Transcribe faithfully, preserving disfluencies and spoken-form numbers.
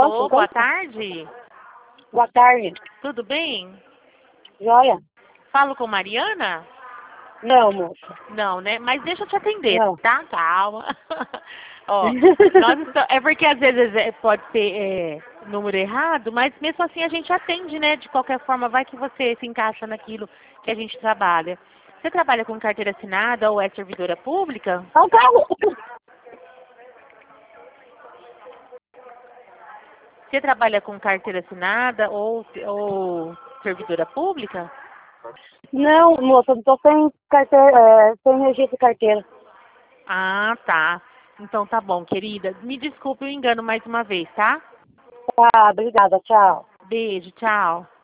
Alô, boa tarde. Boa tarde. Tudo bem? Joia? Falo com Mariana? Não, moça. Não, né? Mas deixa eu te atender, Não. tá? Calma. Ó, nós estamos... É porque às vezes é- pode ser é, número errado, mas mesmo assim a gente atende, né? De qualquer forma, vai que você se encaixa naquilo que a gente trabalha. Você trabalha com carteira assinada ou é servidora pública? Ó, carro. Você trabalha com carteira assinada ou, ou servidora pública? Não, moça, eu tô sem carteira, é, sem registro de carteira. Ah, tá. Então tá bom, querida. Me desculpe o engano mais uma vez, tá? Tá, obrigada, tchau. Beijo, tchau.